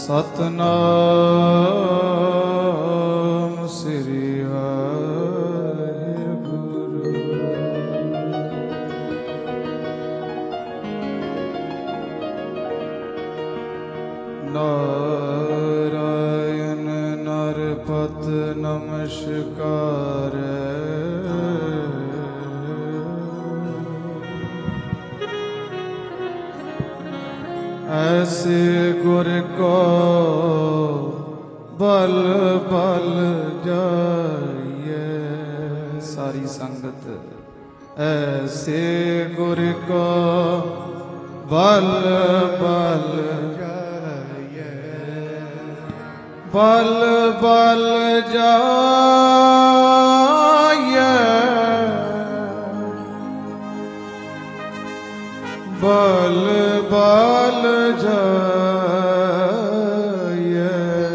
सतनाम श्री वाहिगुरु। नारायण नरपत नमस्कार। ऐसे गुर को बल बल जाइए। सारी संगत ऐसे गुर को बल बल जाइए। बल बल जाइए। बल बल जाइए।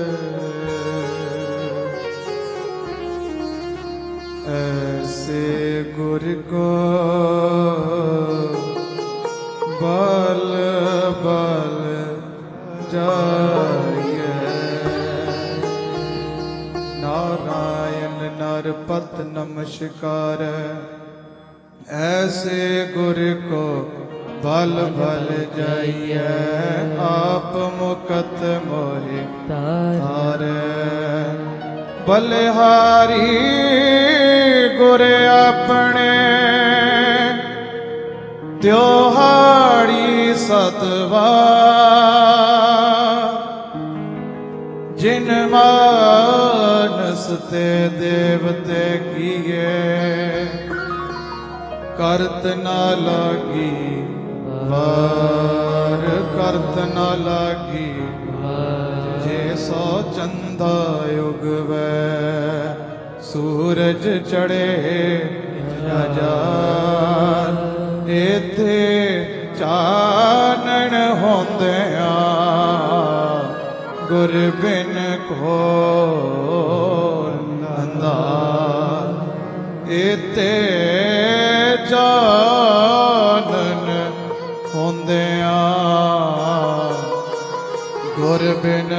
ऐसे गुर को बल बल जाइए। नारायण नरपत नमस्कार। ऐसे गुर को बल बल जाइए। आप मुकत मोहि तारे। बलिहारी गुर अपने त्योहारी सतवार। जिन मानस ते देवते किए करत न लागी वार। करत न लागी जे सौ चंदा उगवै। सूरज चढ़े हजार इथे चानण होंदिया। गुर बिन घोर अंधार इथे चानन होंदिया। गुर बिन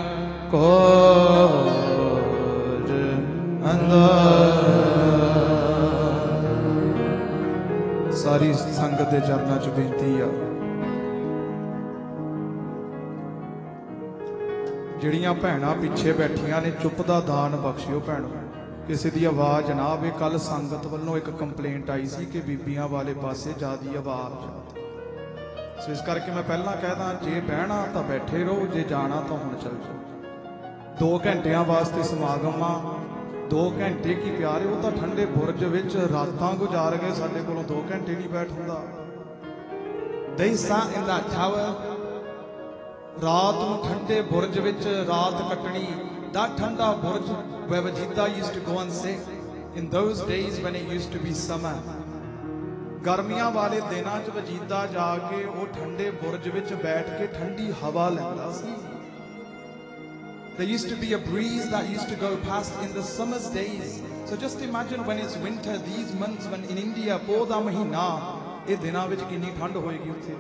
घोर अंधार। सारी संगत के चरणों च बेनती आ, ਜਿਹੜੀਆਂ ਭੈਣਾਂ ਪਿੱਛੇ ਬੈਠੀਆਂ ਨੇ ਚੁੱਪ ਦਾ ਦਾਨ ਬਖਸ਼ਿਓ ਭੈਣੋ। ਕਿਸੇ ਦੀ ਆਵਾਜ਼ ਨਾ ਆਵੇ। ਕੱਲ ਸੰਗਤ ਵੱਲੋਂ ਇੱਕ ਕੰਪਲੇਂਟ ਆਈ ਸੀ ਕਿ ਬੀਬੀਆਂ ਵਾਲੇ ਪਾਸੇ ਜ਼ਿਆਦੀ ਆਵਾਜ਼। ਸੋ ਇਸ ਕਰਕੇ ਮੈਂ ਪਹਿਲਾਂ ਕਹਿਦਾ ਜੇ ਬਹਿਣਾ ਤਾਂ ਬੈਠੇ ਰਹੋ, ਜੇ ਜਾਣਾ ਤਾਂ ਹੁਣ ਚੱਲ ਜਾਓ। 2 ਘੰਟਿਆਂ ਵਾਸਤੇ ਸਮਾਗਮ ਆ। 2 ਘੰਟੇ ਕੀ ਪਿਆਰੇ, ਉਹ ਤਾਂ ਠੰਡੇ ਬੁਰਜ ਵਿੱਚ ਰਾਤਾਂ ਗੁਜ਼ਾਰ ਗਏ। ਸਾਡੇ ਕੋਲੋਂ 2 ਘੰਟੇ ਨਹੀਂ ਬੈਠ ਹੁੰਦਾ। They sat in that tower। ਰਾਤ ਨੂੰ ਠੰਡੇ ਬੁਰਜ ਵਿੱਚ ਰਾਤ ਕੱਟਣੀ। That ਠੰਡਾ ਬੁਰਜ where Vajida used to go and sit in those days when it used to be summer। ਗਰਮੀਆਂ ਵਾਲੇ ਦਿਨਾਂ 'ਚ ਵਜੀਦਾ ਜਾ ਕੇ ਉਹ ਠੰਡੇ ਬੁਰਜ ਵਿੱਚ ਬੈਠ ਕੇ ਠੰਡੀ ਹਵਾ ਲੈਂਦਾ ਸੀ। There used to be a breeze that used to go past in the summer's days। So just imagine when it's winter, these months when in India ਪੋਹ ਦਾ ਮਹੀਨਾ, ਇਹ ਦਿਨਾਂ ਵਿੱਚ ਕਿੰਨੀ ਠੰਡ ਹੋਏਗੀ ਉੱਥੇ।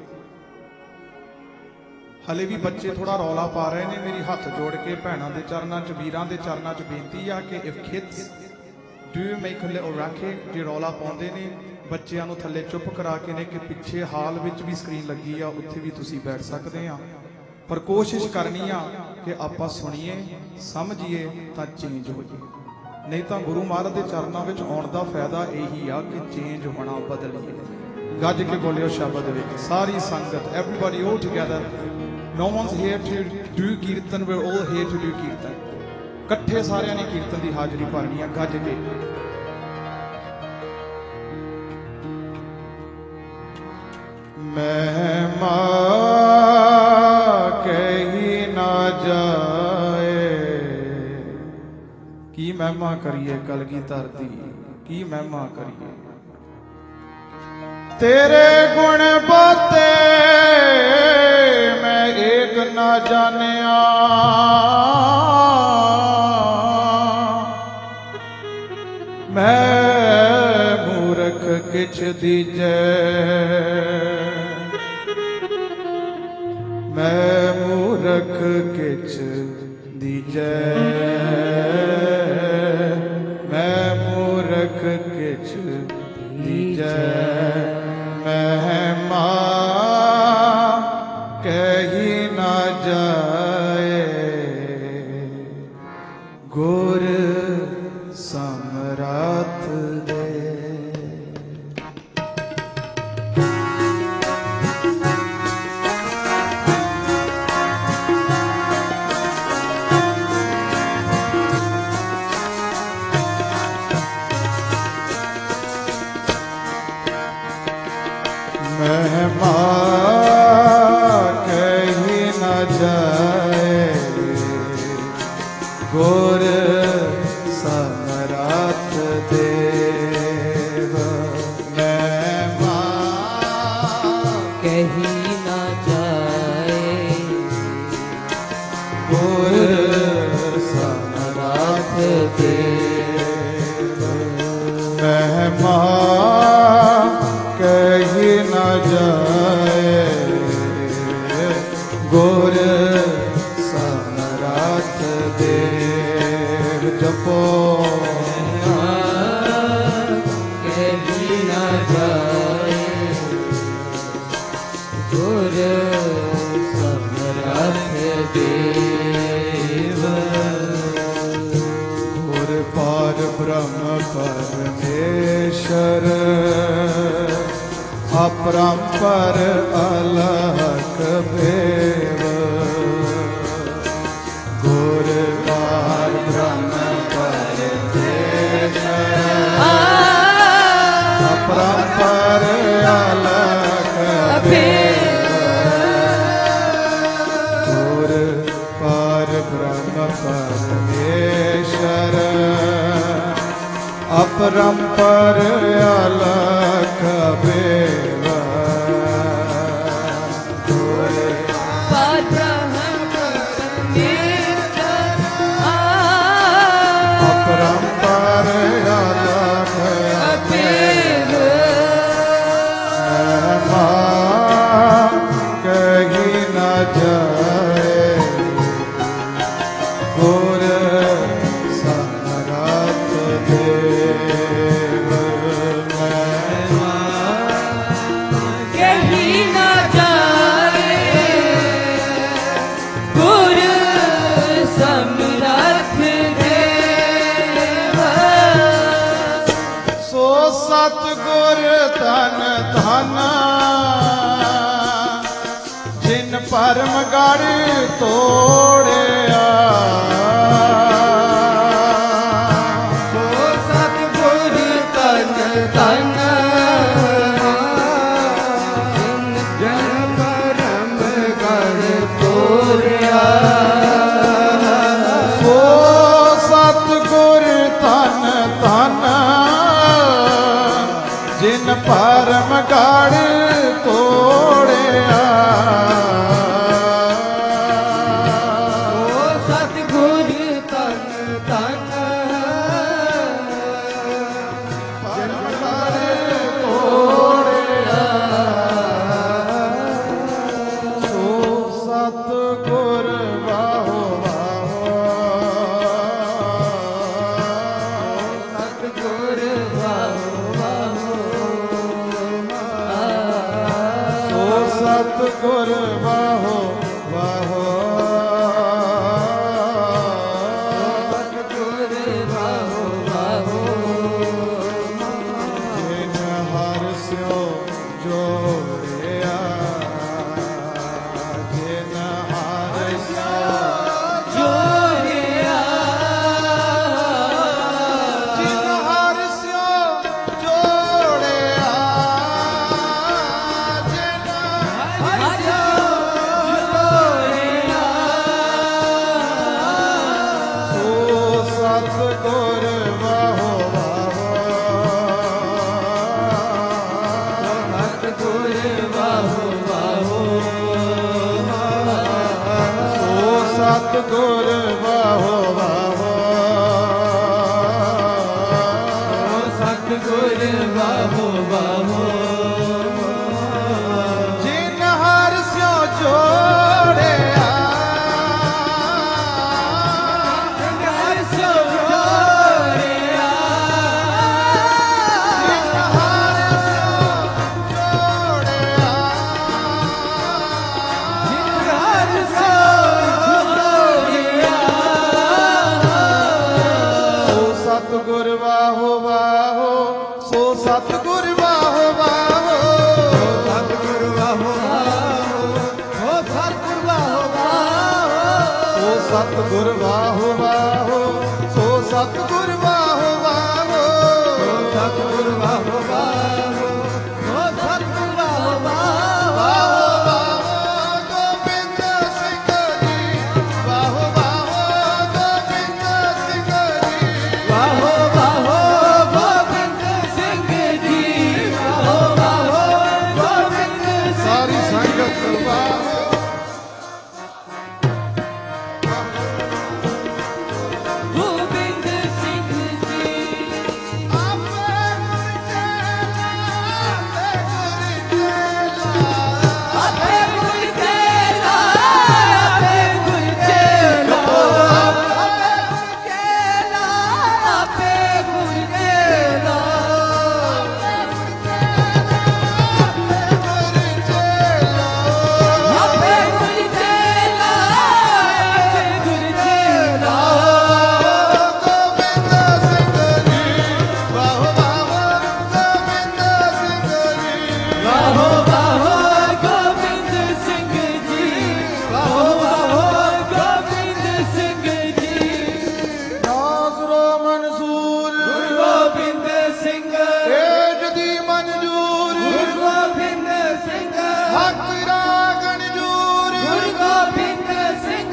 ਹਲੇ ਵੀ ਬੱਚੇ ਥੋੜਾ ਰੌਲਾ ਪਾ ਰਹੇ ਨੇ। ਮੇਰੀ ਹੱਥ ਜੋੜ ਕੇ ਭੈਣਾਂ ਦੇ ਚਰਨਾਂ 'ਚ, ਵੀਰਾਂ ਦੇ ਚਰਨਾਂ 'ਚ ਬੇਨਤੀ ਆ ਕਿ if kids do make a little racket, ਜੇ ਰੌਲਾ ਪਾਉਂਦੇ ਨੇ ਬੱਚਿਆਂ ਨੂੰ ਥੱਲੇ ਚੁੱਪ ਕਰਾ ਕੇ ਨੇ ਕਿ ਪਿੱਛੇ ਹਾਲ ਵਿੱਚ ਵੀ ਸਕਰੀਨ ਲੱਗੀ ਆ, ਉੱਥੇ ਵੀ ਤੁਸੀਂ ਬੈਠ ਸਕਦੇ ਆ। ਪਰ ਕੋਸ਼ਿਸ਼ ਕਰਨੀ ਆ ਕਿ ਆਪਾਂ ਸੁਣੀਏ, ਸਮਝੀਏ ਤਾਂ ਚੇਂਜ ਹੋਈਏ। ਨਹੀਂ ਤਾਂ ਗੁਰੂ ਮਹਾਰਾਜ ਦੇ ਚਰਨਾਂ ਵਿੱਚ ਆਉਣ ਦਾ ਫਾਇਦਾ ਇਹੀ ਆ ਕਿ ਚੇਂਜ ਹੋਣਾ, ਬਦਲੀਏ। ਗੱਜ ਕੇ ਬੋਲਿਓ ਸ਼ਬਦ ਵਿੱਚ ਸਾਰੀ ਸੰਗਤ। everybody all together। No one's here to do kirtan, we're all here to do kirtan। ਇਕੱਠੇ ਸਾਰਿਆਂ ਨੇ ਕੀਰਤਨ ਦੀ ਹਾਜ਼ਰੀ ਭਰਨੀ ਆ। ਗੱਜ ਕੇ ਮਹਿਮਾ ਕਹੀ ਨਾ ਜਾਏ। ਕੀ ਮਹਿਮਾ ਕਰੀਏ ਕਲਗੀਧਰ ਦੀ, ਕੀ ਮਹਿਮਾ ਕਰੀਏ। तेरे गुण बाते मैं एक ना जानिया। मैं मूर्ख किछ दीजे। मैं मूरख किच दीजै, मैं मूरख किच दीजै, महिमा कही ना जाए, गुर समरथ दे। महिमा कही न जाए, गुर समरथ देव। महिमा कही न जाए, गुर समरथ देव। महिमा कही न जाए, गुर समरथ देव। जपो कही न जाए, गुर समरथ देव। गुर पार ब्रह्म परमेश्वर, अपरंपर अलहक भेव। गुर पार ब्रह्म परमेश्वर, अपरंपर अलहक भेव। गुर पार ब्रह्म परमेश्वर, अपरंपर अलख भेव। अपरंपर अलख भेव। महिमा कही न जाए, गुर समरथ देव। महिमा कही न जाए, गुर समरथ देव। सो सतगुर धन धन, जिन परम गढ़ तोड़िया। सो सतगुर धन धन, जिन परम गढ़ तोड़िया। सो सतगुर धन धन, जिन परम गढ़ तोड़िया। ओ सतगुर धन धन, परम गढ़ तोड़िया। सो सतगुर वाहो वाहो, सतगुर वाहो वाहो। सो सतगुर वाहो वाहो। सतगुर वाहो वाहो। जिन हर स्यो जोड़िया, जिन हर स्यो जोड़िया, जिन हर स्यो जोड़िया, जिन हर जोड़िया। सो सतगुर वाहो वाहो। सतगुर वाहो वाहो। सो सतगुर वाहो वाहो। सतगुर वाहो वाहो। जिन हर स्यो जोड़ ਸਤਿਗੁਰ ਵਾਹੋ ਵਾਹੋ, ਸੋ ਸਤਿਗੁਰ ਵਾਹੋ ਵਾਹੋ, ਸੋ ਸਤਿਗੁਰ ਵਾਹੋ ਵਾਹੋ, ਸੋ ਸਤਿਗੁਰ ਵਾਹੋ ਵਾਹੋ। ਵਾਹੋ ਵਾਹੋ ਗੋਬਿੰਦ ਸਿੰਘ ਜੀ, ਵਾਹੋ ਵਾਹੋ ਗੋਬਿੰਦ ਸਿੰਘ ਜੀ, ਵਾਹੋ ਵਾਹੋ ਗੋਬਿੰਦ ਸਿੰਘ ਜੀ, ਵਾਹੋ ਵਾਹੋ ਗੋਬਿੰਦ ਸਿੰਘ ਸਾਰੀ ਸੰਗਤ ਵਾਹੋ। ਗੋਬਿੰਦ ਸਿੰਘ ਜੀ। ਆਪੇ ਗੁਰ ਚੇਲਾ, ਆਪੇ ਗੁਰ ਚੇਲਾ, ਆਪੇ ਗੁਰ ਚੇਲਾ, ਆਪੇ ਗੁਰ ਚੇਲਾ, ਆਪੇ ਗੁਰ ਚੇਲਾ, ਆਪੇ ਗੁਰ ਚੇਲਾ, ਗੋਬਿੰਦ ਸਿੰਘ ਜੀ, ਵਾਹੋ ਵਾਹੋ ਗੋਬਿੰਦ ਸਿੰਘ ਜੀ, ਵਾਹੋ ਵਾਹੋ ਗੋਬਿੰਦ ਸਿੰਘ ਜੀ, ਵਾਹੋ ਵਾਹੋ ਗੋਬਿੰਦ ਸਿੰਘ ਜੀ। ਨਾਜ਼ਰੋ ਮਨਸੂਰ, ਗੁਰੂ ਗੋਬਿੰਦ ਸਿੰਘ, ਏਜ ਦੀ ਮਨਜੂਰ, ਗੁਰੂ ਗੋਬਿੰਦ ਸਿੰਘ, ਹੱਕ ਰਾਗਣ ਜੂਰ, ਗੁਰੂ ਗੋਬਿੰਦ ਸਿੰਘ,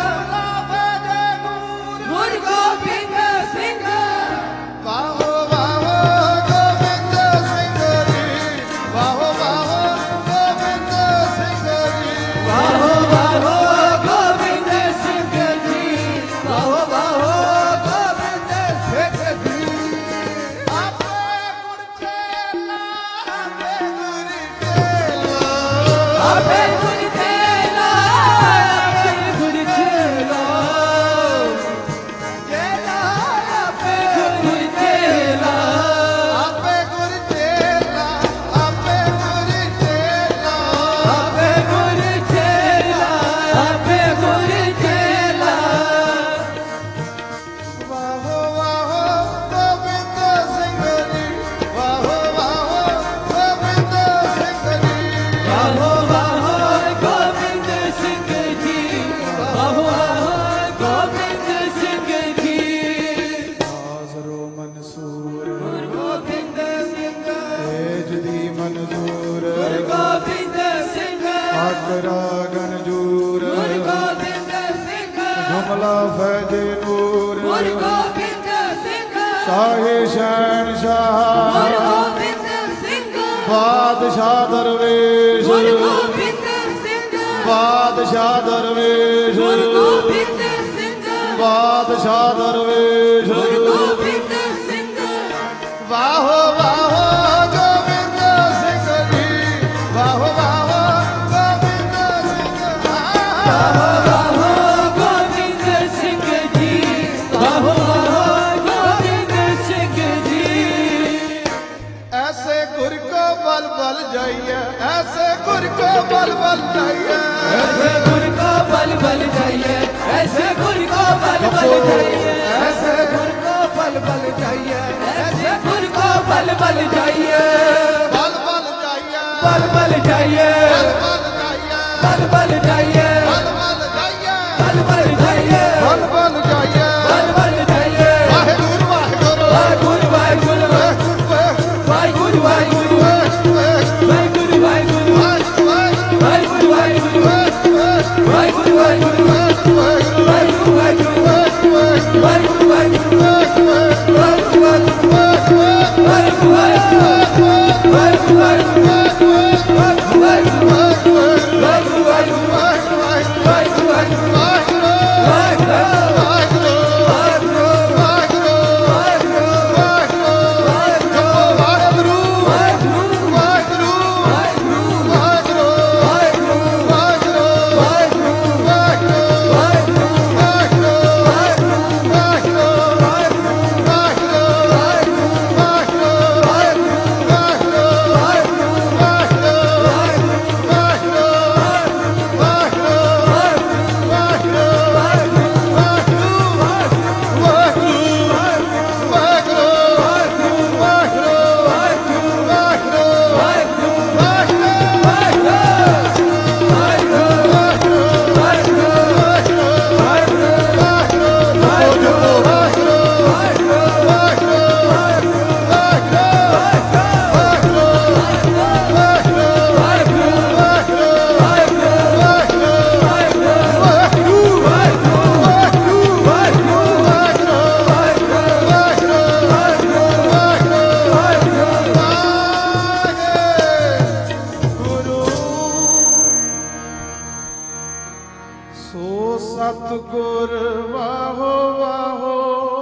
ਗੁਰੂ ਗੋਬਿੰਦ ਸਿੰਘ, ਵਾਹੋ ਵਾਹੋ ਗੋਬਿੰਦ ਸਿੰਘ ਜੀ, ਵਾਹੋ ਵਾਹੋ ਗੋਬਿੰਦ ਸਿੰਘ ਜੀ, ਵਾਹੋ ਵਾਹੋ ਗੋਬਿੰਦ ਸਿੰਘ ਜੀ, ਵਾਹੋ ਵਾਹੋ ਗੋਬਿੰਦ ਸਿੰਘ ਜੀ। ਆਪੇ ਗੁਰ ਚੇਲਾ, ਆਪੇ ਗੁਰ ਚੇਲਾ, ਆਪੇ ਗੁਰ ਚੇਲਾ, ਆਪੇ ਗੁਰ ਚੇਲਾ, ਚੇਲਾ ਆਪੇ ਗੁਰ ਚੇਲਾ, ਆਪੇ ਗੁਰ ਚੇਲਾ, ਆਪੇ ਗੁਰ ਚੇਲਾ, ਆਪੇ ਗੁਰ ਚੇਲਾ, ਆਪੇ ਗੁਰ ਚੇਲਾ। ਵਾਹੋ ਵਾਹੋ ਗੋਬਿੰਦ ਸਿੰਘ ਜੀ, ਵਾਹੋ ਵਾਹੋ ਗੋਬਿੰਦ ਸਿੰਘ ਜੀ, ਵਾਹੋ ਵਾਹੋ ਗੋਬਿੰਦ ਸਿੰਘ ਜੀ, ਵਾਹੋ ਵਾਹੋ ਗੋਬਿੰਦ ਸਿੰਘ ਜੀ। ਨਾਜ਼ਰੋ ਮਨਸੂਰ, ਗੋਬਿੰਦ ਸਿੰਘ, ਏਜ ਦੀ ਮਨਜ਼ੂਰ, ਗੋਬਿੰਦ ਸਿੰਘ, ਹੱਕ ਰਾਗਣ ਜੂਰ, ਗੋਬਿੰਦ ਸਿੰਘ, ਜੁਮਲਾ ਫੈਜੇ ਨੂਰ, ਗੁਰੂ ਗੋਬਿੰਦ ਸਿੰਘ, ਸ਼ਾਹੇ ਸ਼ਹਿਨਸ਼ਾਹ, ਗੁਰੂ ਗੋਬਿੰਦ ਸਿੰਘ, ਬਾਦਸ਼ਾਹ ਦਰਵੇਸ਼, ਗੁਰੂ ਗੋਬਿੰਦ ਸਿੰਘ, ਬਾਦਸ਼ਾਹ ਦਰਵੇਸ਼, ਗੁਰੂ ਗੋਬਿੰਦ ਸਿੰਘ, ਬਾਦਸ਼ਾਹ ਦਰਵੇਸ਼, ਗੁਰੂ ਗੋਬਿੰਦ ਸਿੰਘ, ਵਾਹੋ ਵਾਹੋ ਗੋਬਿੰਦ ਸਿੰਘ ਜੀ, ਵਾਹੋ ਵਾਹੋ ਗੋਬਿੰਦ ਸਿੰਘ, ਵਾਹੋ ਵਾਹੋ ਗੋਬਿੰਦ ਸਿੰਘ ਜੀ, ਵਾਹੋ ਵਾਹੋ ਗੋਬਿੰਦ ਸਿੰਘ ਜੀ। ऐसे गुर को बल बल जाइए, ऐसे गुर को बल बल जाइए, ऐसे गुर को बल बल जाइए, ऐसे गुर को बल बल जाइए, ऐसे गुर को बल बल जाइए, ऐसे गुर को बल बल जाइए, बल बल जाइए, बल बल जाइए, बल बल जाइए, बल बल जाइए, बल बल जाइए, बल बल जाइए, बल बल जाइए, बल बल जाइए। वाहिगुरु वाहिगुरु वाहिगुरु वाहिगुरु, वाहिगुरु वाहिगुरु, वाहिगुरु वाहिगुरु, वाहिगुरु वाहिगुरु, वाहिगुरु वाहिगुरु, वाहिगुरु वाहिगुरु, वाहिगुरु वाहिगुरु, वाहिगुरु वाहिगुरु, वाहिगुरु वाहिगुरु, वाहिगुरु ਸੋ ਸਤਿਗੁਰ ਵਾਹੋ ਵਾਹੋ,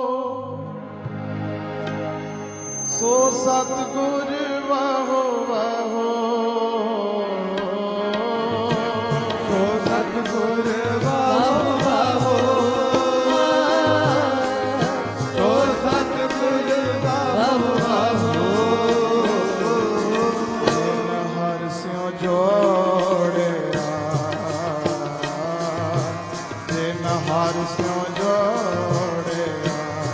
ਸੋ ਸਤਿਗੁਰ ਵਾਹੋ ਵਾਹੋ, ਸੋ ਸਤਿਗੁਰ ਵਾਹੋ ਵਾਹੋ, ਸੋ ਸਤਿਗੁਰ ਵਾਹੋ ਵਾਹੋ। ਜਿਨ ਹਰਿ ਸਿਉ ਜੋੜਿਆ, ਜਿਨ ਹਰਿ ਸਿਉ ਜੋੜਿਆ,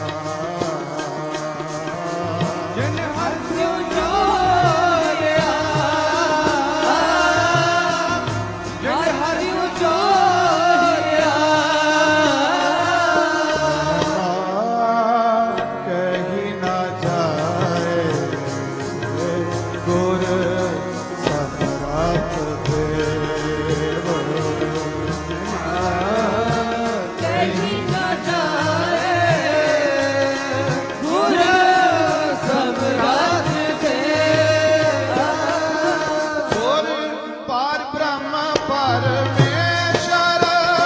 ਜਿਨ ਹਰਿ ਸਿਉ ਜੋੜਿਆ, ਜਿਨ ਹਰਿ ਸਿਉ ਜੋੜਿਆ, ਕਹੀ ਨਾ ਜਾਏ ਗੁਰ ਸਮਰਾਤ ਦੇਵ। ਕਹੀ ਨਾ ਜਾਏ ਗੁਰ ਸਮਰਾਟ ਦੇਵਾ। ਗੁਰ ਪਾਰ ਬ੍ਰਹਮ ਪਰਮੇਸ਼ਰ,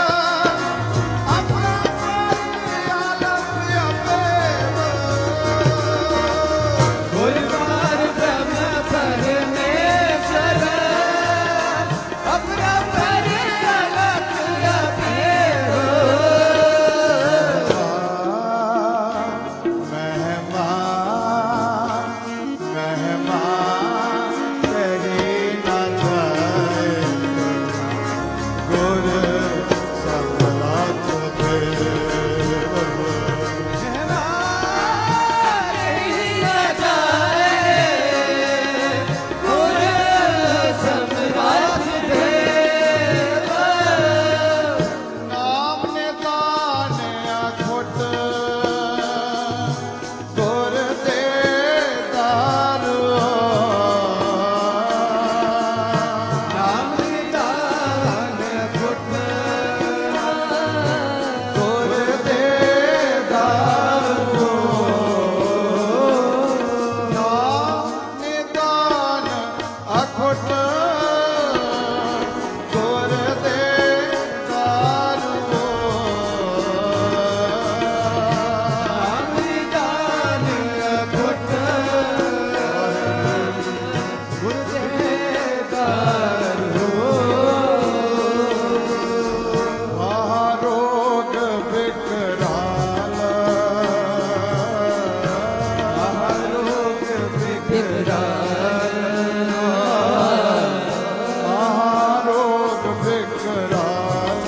ਆਪਣਾ ਆਲਮ ਅਪੇਵ। ਗੁਰ ਪਾਰ ਬ੍ਰਹਮ ਪਰਮੇਸ਼ਰ, ਆਪਣਾ ਪਰੇ ਅਲਖ ਅਪੇਵ। ਮਹਿਮਾਨ ਕਹੀ ਨਾ ਜਾਏ ਗੁਰ ਸਮਰਾਤ ਦੇਵ। ਕਹੀ ਨਾ ਜਾਏ ਗੁਰ ਸਮਰਾਟ ਦੇਵਾ। ਨਾਮ ਨਿਦਾਨ ਅਖੁੱਟ ਗੁਰ ਦੇ ਦਾਰੋ। ਨਾਮ ਨਿਦਾਨ ਖੁੱਟ ਗੁਰ ਦੇ ਦਾਰੋ। ਨਾਮ ਨਿਦਾਨ ਅਖੁੱਟ ਗੁਰ ਦੇ ਦਾਰੋ। ਨਾਮ ਨਿਦਾਨ ਖੁੱਟ ਗੁਰ ਦੇ ਦਾਰੋ। ਆਹ ਰੋਗ ਵਿਕਰਾਲ, ਆਹ ਰੋਗ ਵਿਕਰਾਲ, ਆਹ ਰੋਗ ਵਿਕਰਾਲ,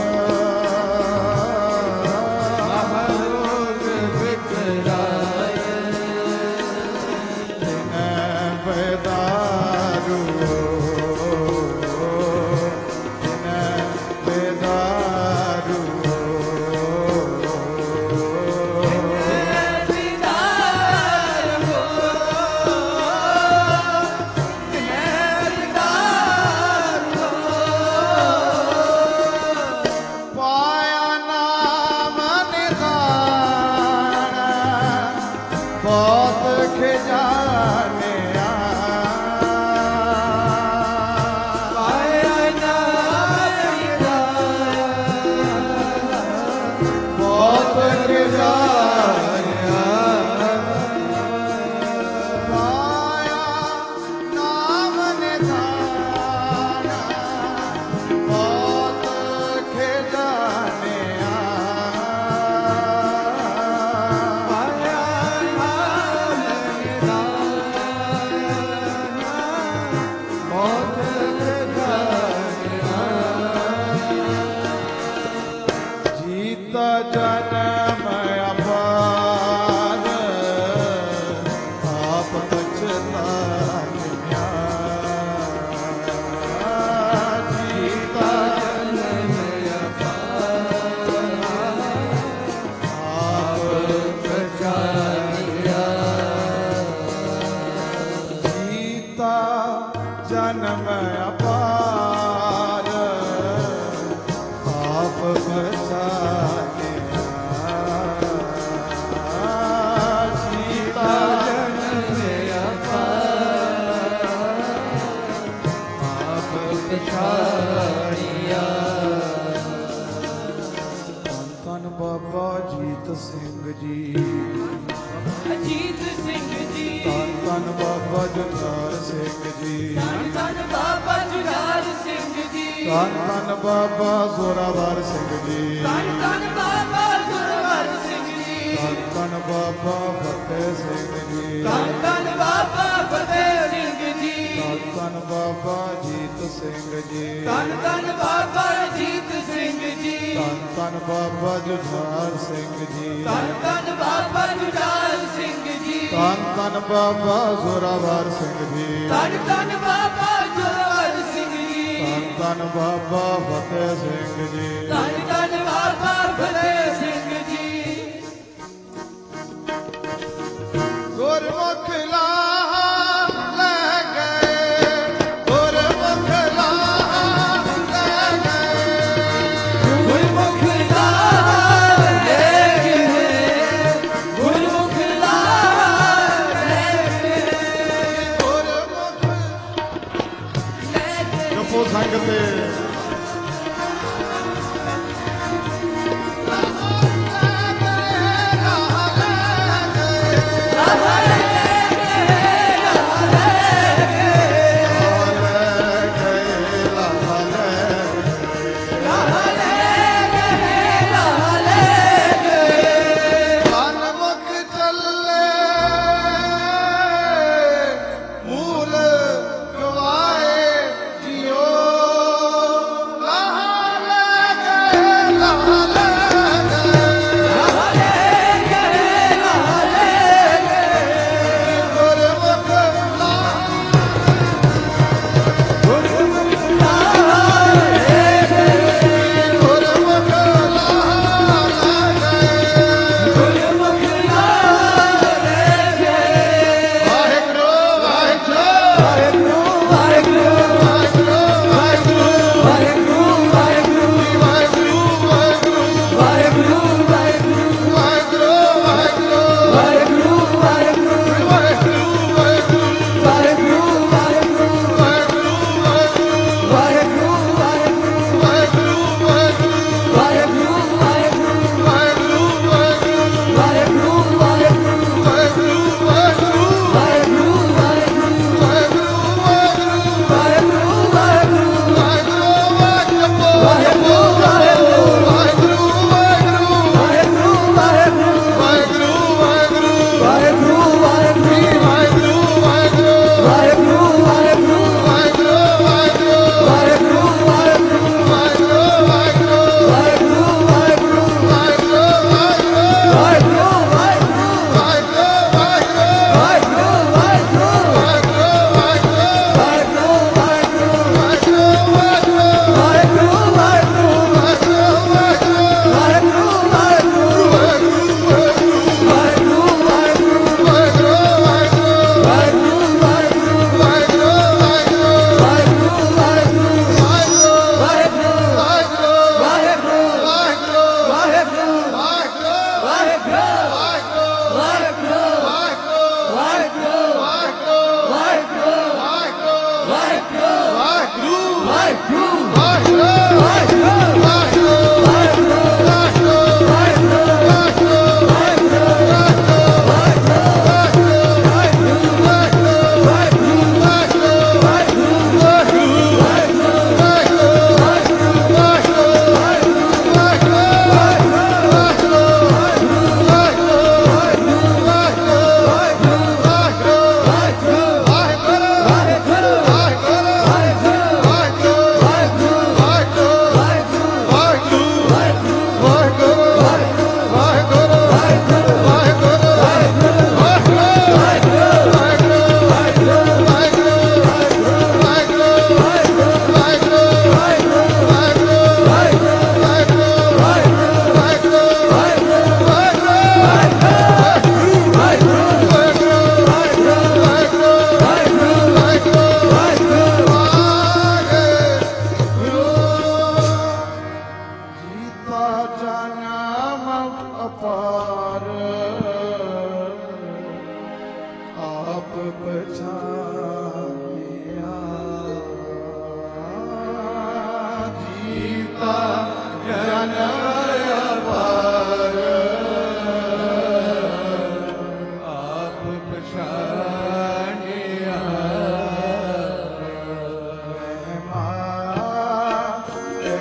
ਆਹ ਰੋਗ ਵਿਕਰਾਲ। ਜਿਨੈ ਬੇਦਾਰੂ, ਜਿਨੈ ਬੇਦਾਰੂ। ਦੀਦਾਰ ਹੋ, ਦੀਦਾਰ ਹੋ। ਪਾਇਆ ਨਾਮ ਨਿਦਾਨ, ਬਹੁਤ ਖਿਜਾਨਿਆ। ਪਾਇਆ ਨਾਮ ਨਿਦਾਨ, ਬਹੁਤ ਖਿਜਾਨਿਆ। ਪਾਇਆ ਨਾਮ ਨਿਦਾਨ, ਬਹੁਤ ਖਿਜਾਨਿਆ। ਪਾਇਆ ਨਾਮ ਨਿਦਾਨ, ਬਹੁਤ ਖਿਜਾਨਿਆ। ਜੀਤਾ ਜਨਮ ਸਿੰਘ ਜੀ। ਅਜੀਤ ਸਿੰਘ ਜੀ। ਧੰਨ ਧੰਨ ਬਾਬਾ ਜੁਝਾਰ ਸਿੰਘ ਜੀ। ਧੰਨ ਧੰਨ ਬਾਬਾ ਜੁਝਾਰ ਸਿੰਘ ਜੀ। ਧੰਨ ਧੰਨ ਬਾਬਾ ਜ਼ੋਰਾਵਰ ਸਿੰਘ ਜੀ। ਧੰਨ ਧੰਨ ਬਾਬਾ ਜ਼ੋਰਾਵਰ ਸਿੰਘ ਜੀ। ਧੰਨ ਧੰਨ ਬਾਬਾ ਫਤਿਹ ਸਿੰਘ ਜੀ। ਧੰਨ ਧੰਨ ਬਾਬਾ ਫਤਿਹ ਸਿੰਘ ਜੀ। ਧੰਨ ਧੰਨ ਬਾਬਾ ਜੀਤ ਸਿੰਘ ਜੀ। ਧੰਨ ਧੰਨ ਬਾਬਾ ਜੀਤ ਸਿੰਘ ਜੀ। ਧੰਨ ਧੰਨ ਬਾਬਾ ਜੁਝਾਰ ਸਿੰਘ ਜੀ। ਧੰਨ ਧੰਨ ਬਾਬਾ ਜੁਝਾਰ ਸਿੰਘ ਜੀ। ਧੰਨ ਧੰਨ ਬਾਬਾ ਜ਼ੋਰਾਵਰ ਸਿੰਘ ਜੀ। ਧੰਨ ਧੰਨ ਬਾਬਾ ਜ਼ੋਰਾਵਰ ਸਿੰਘ ਜੀ। ਧੰਨ ਧੰਨ ਬਾਬਾ ਫਤਿਹ ਸਿੰਘ ਜੀ। ਧੰਨ ਧੰਨ ਬਾਬਾ ਫਤਿਹ ਸਿੰਘ ਜੀ। ਗੁਰਮੁਖ ਲਾਹਾ ਲੈ ਗਏ, ਗੁਰਮੁਖ ਲਾਹਾ ਲੈ ਗਏ, ਗੁਰਮੁਖ ਲਾਹਾ ਲੈ ਗਏ, ਗੁਰਮੁਖ ਲਾਹਾ ਲੈ ਗਏ, ਗੁਰਮੁਖ ਲੈ ਗਏ। ਜਪੋ ਸੰਗ ਤੇ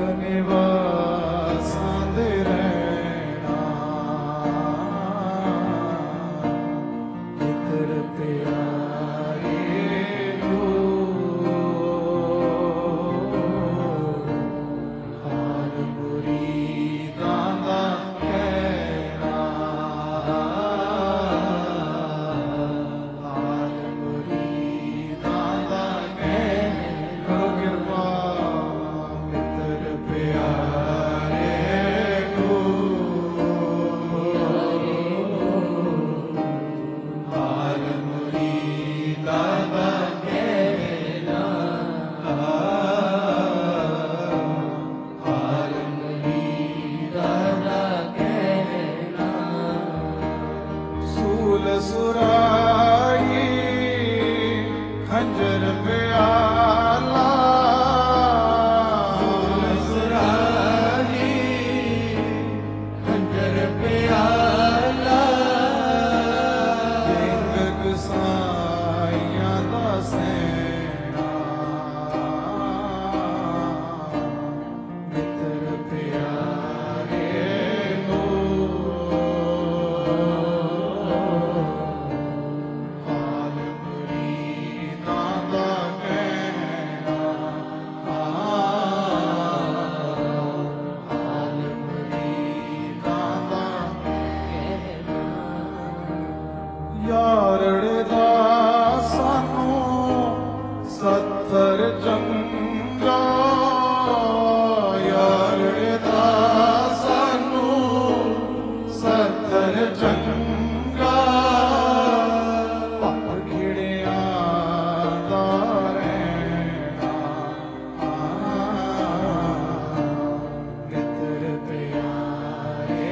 ਨਿਵਾਸਾਂ ਦੇ ਰਹਿਣਾ ਮਿੱਤਰ ਪਿਆਰੇ ਹਾਲ ਮੁਰੀਦਾਂ ਦਾ ਕਹਿਣਾ ਹਾਲ ਮੁਰੀਦਾਂ ਦਾ ਕਹਿਣਾ ਕਰੋ ਕਿਰਪਾ ਮਿੱਤਰ ਪਿਆਰੇ ਹਾਲ ਮੁਰੀਦਾਂ ਦਾ ਕਹਿਣਾ ਹਾਲ ਮੁਰੀਦਾਂ ਦਾ ਕਹਿਣਾ ਸੂਲ ਸੁਰਾਈ ਖੰਜਰ ਪਿਆਲਾ ਸੂਲ ਸੁਰਾਈ ਖੰਜਰ ਪਿਆਲਾ ਸਿੰਘ ਕਸਾਈਆਂ ਦਾ ਸੈਨਾ ਮਿੱਤਰ ਪਿਆਰੇ ਹਾਲ ਮੁਰੀਦਾਂ ਦਾ ਕਹਿਣਾ ਹਾਲ ਮੁਰੀਦਾਂ ਦਾ ਯਾਰੜੇ ਦਾ ਸਾਨੂੰ 70 ਚੰਗਾ ਯਾਰੜੇ ਦਾ ਸਾਨੂੰ 70 ਚੰਗਾ ਭੱਟ ਖਿੜਿਆਂ ਦਾ ਰਹਿਣਾ ਮਿੱਤਰ ਪਿਆਰੇ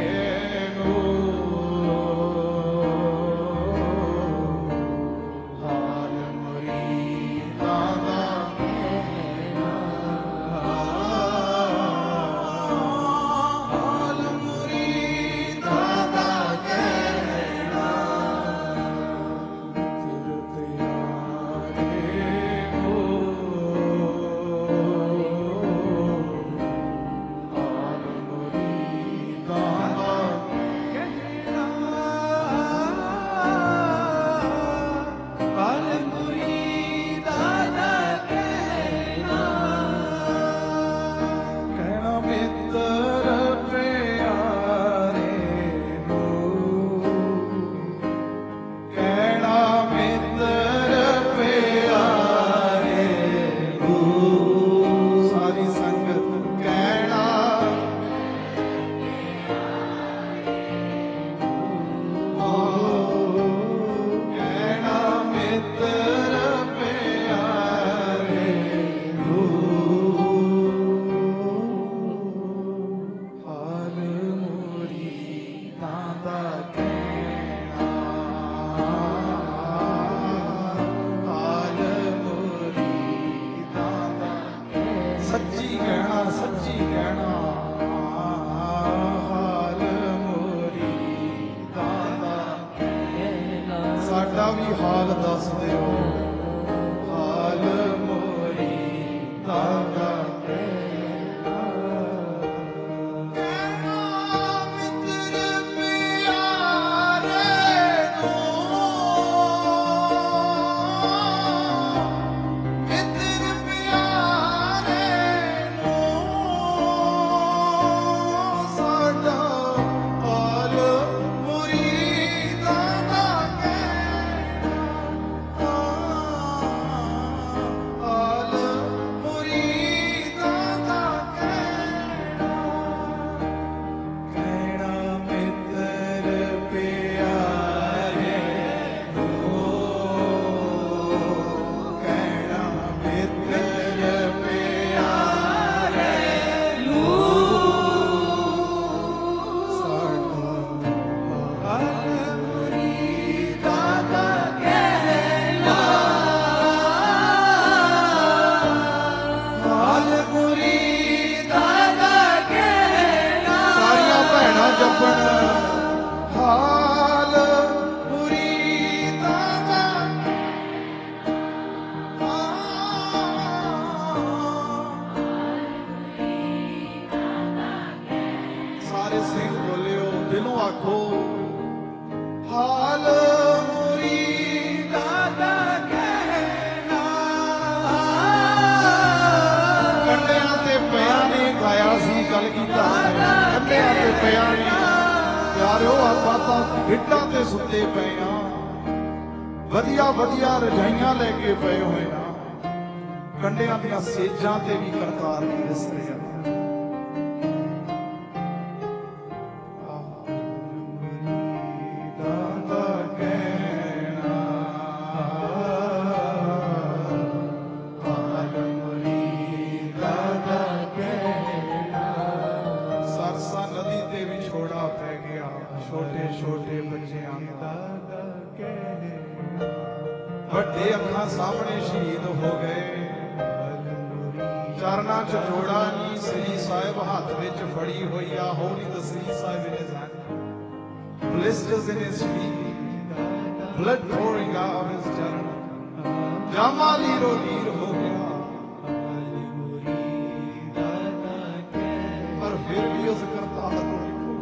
ਹਾਲ ਮੁਰੀਦਾਂ ਦਾ ਕਹਿਣਾ ਹਾਲ ਮੁਰੀਦਾਂ ਦਾ ਕਹਿਣਾ ਮਿੱਤਰ ਪਿਆਰੇ ਹਾਲ ਮੁਰੀਦਾਂ ਦਾ ਕਹਿਣਾ ਹਾਲ ਮੁਰੀਦਾਂ ਦਾ ਕਹਿਣਾ ਕਹਿਣਾ ਮਿੱਤਰ ਪਿਆਰੇ ਨੂੰ ਕਹਿਣਾ ਮਿੱਤਰ ਪਿਆਰੇ ਨੂੰ ਸਾਰੀ ਸੰਗਤ ਕਹਿਣਾ ਕਹਿਣਾ ਮਿੱਤਰ ਪਿਆਰੇ ਹਾਲ ਮੁਰੀਦਾਂ ਦਾ ਕਹਿਣਾ ਹਾਲ ਮੁਰੀਦਾਂ ਦਾ ਸੱਚੀ ਕਹਿਣਾ ਹਾਲ ਮੁਰੀਦਾਂ ਦਾ ਸਾਡਾ ਵੀ ਹਾਲ ਦੱਸ ਦਿਓ ਹਾਲ ਮੁਰੀਦਾਂ ਦਾ ਕਹਿਣਾ ਮਿੱਤਰ ਪਿਆਰੇ ਮਿੱਤਰ ਪਿਆਰੇ ਸਾਡਾ ਹਾਲ ਮੁਰੀਦਾਂ ਦਾ ਕਹਿਣਾ ਹਾਲ ਮੁਰੀਦਾਂ ਸਾਰੇ ਸਿੰਘ ਬੋਲਿਓ, ਦਿਲੋਂ ਆਖੋ ਹਾਲ ਮੁਰੀਦਾਂ ਦਾ ਕਹਿਣਾ। ਕੰਡਿਆਂ ਤੇ ਪਿਆਂ ਨੇ ਗਾਇਆ ਸੀ ਕਲਗੀਧਰ ਨੇ, ਕੰਡਿਆਂ ਤੇ ਪਿਆਂ ਨੇ। ਪਿਆਰਿਓ ਆਪਾਂ ਤਾਂ ਢਿੱਡਾਂ ਤੇ ਸੁੱਤੇ ਪਏ ਆ, ਵਧੀਆ ਵਧੀਆ ਰਜਾਈਆਂ ਲੈ ਕੇ ਪਏ ਹੋਏ ਆ, ਕੰਡਿਆਂ ਦੀਆਂ ਸੇਜਾਂ ਤੇ ਵੀ ਕਰਤਾਰ ਨਹੀਂ ਦਿਸ ਰਿਹਾ। ਸਰਸਾ ਨਦੀ ਤੇ ਵਿਛੋੜਾ ਪੈ ਗਿਆ, ਛੋਟੇ ਛੋਟੇ ਬੱਚਿਆਂ ਦਾ ਵੱਡੇ ਅੱਖਾਂ ਸਾਹਮਣੇ ਸ਼ਹੀਦ ਹੋ ਗਏ। ਚਰਨਾਂ 'ਚ ਜੋੜਾ ਨਹੀਂ, ਸ੍ਰੀ ਸਾਹਿਬ ਹੱਥ ਵਿੱਚ ਫੜੀ ਹੋਈ ਆ, ਹੋਲੀ ਦ ਸ੍ਰੀ ਸਾਹਿਬ in his hand, blisters in his feet, blood pouring out of his ਚਰਨ, ਜਾਮਾ ਲੀਰੋ ਲੀਰ ਹੋ ਗਿਆ। ਪਰ ਫਿਰ ਵੀ ਉਸ ਕਰਤਾਰ ਨੂੰ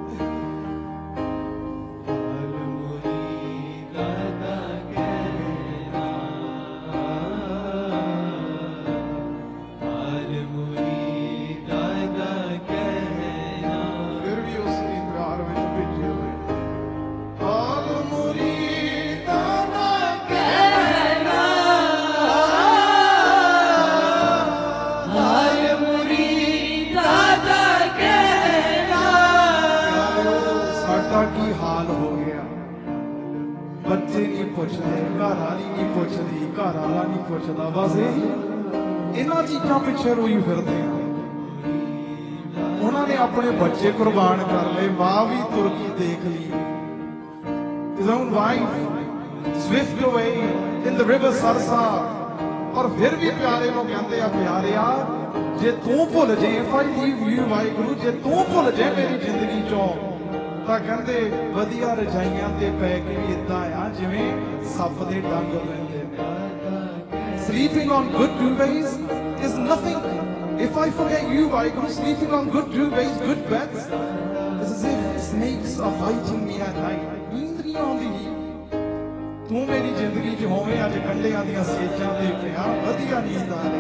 ਕੀ ਹਾਲ ਹੋ ਗਿਆ। ਬੱਚੇ ਨਹੀਂ ਪੁੱਛਦੇ, ਘਰ ਵਾਲੀ ਨਹੀਂ ਪੁੱਛਦੀ, ਘਰ ਵਾਲਾ ਨਹੀਂ ਪੁੱਛਦਾ, ਬਸ ਇਹਨਾਂ ਚੀਜ਼ਾਂ ਪਿੱਛੇ ਰੋਈ ਫਿਰਦੇ ਆ। ਉਹਨਾਂ ਨੇ ਆਪਣੇ ਬੱਚੇ ਕੁਰਬਾਨ ਕਰ ਲਏ, ਮਾਂ ਵੀ ਤੁਰਕੀ ਦੇਖ ਲਈ, his own wife swift away in the river Sarsa. ਪਰ ਫਿਰ ਵੀ ਪਿਆਰੇ ਨੂੰ ਕਹਿੰਦੇ ਆ, ਪਿਆਰਿਆ ਜੇ ਤੂੰ ਭੁੱਲ ਜੇ, if I leave you Waheguru, ਜੇ ਤੂੰ ਭੁੱਲ ਜੇ ਮੇਰੀ ਜ਼ਿੰਦਗੀ ਚੋਂ, ਤਾਂ ਕਹਿੰਦੇ ਵਧੀਆ ਰਜਾਈਆਂ ਤੇ ਪੈ ਕੇ ਵੀ ਇਦਾਂ ਆ ਜਿਵੇਂ ਸੱਪ ਦੇ ਡੰਗ ਪੈਂਦੇ ਨੇ। Sleeping on good duvets is nothing. If I forget you, Waheguru, sleeping on good duvets, good beds, it's as if snakes are biting me at night. ਨੀਂਦ ਨਹੀਂ ਆਉਂਦੀ। ਤੂੰ ਮੇਰੀ ਜ਼ਿੰਦਗੀ 'ਚ ਹੋਵੇਂ ਅੱਜ ਕੰਢਿਆਂ ਦੀਆਂ ਸੇਜਾਂ ਤੇ ਪਿਆ, ਵਧੀਆ ਨੀਂਦ ਆ ਰਹੀ।